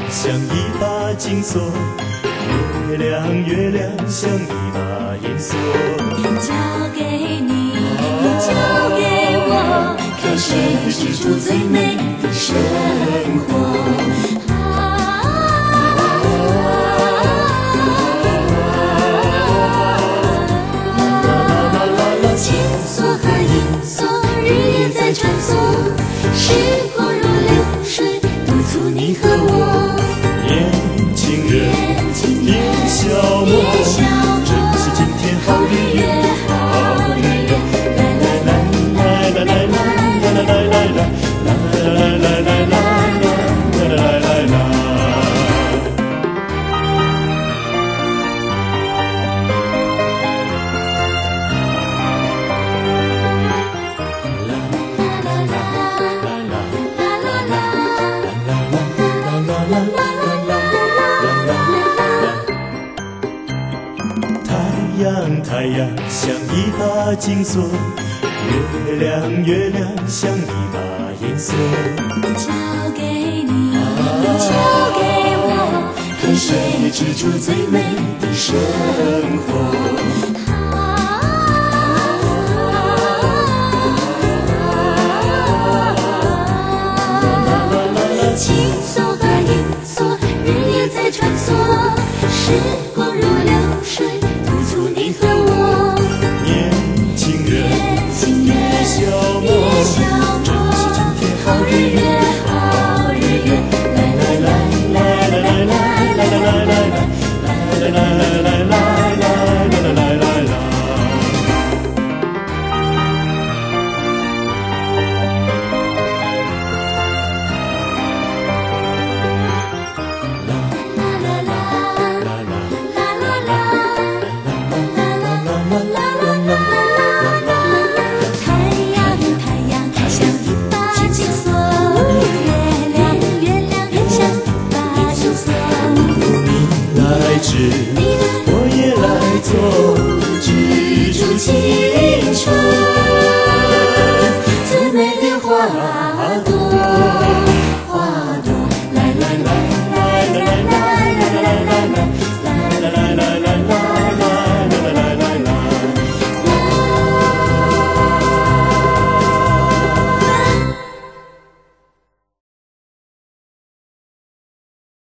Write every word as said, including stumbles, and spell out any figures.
像一把金锁，月亮月亮像一把银锁。 交给你，交给我，看谁织出最美的生活。金锁和银锁，日夜在穿梭，时光如流水，督促你和我。 年轻人，别消磨，珍惜今天好日月，好日月。来来来来来来来来来来来来来来来来来来来。太阳，太阳像一把金锁，月亮，月亮像一把银锁。 交给你，交给我，看谁织出最美的生活。金锁和银锁，日夜在穿梭。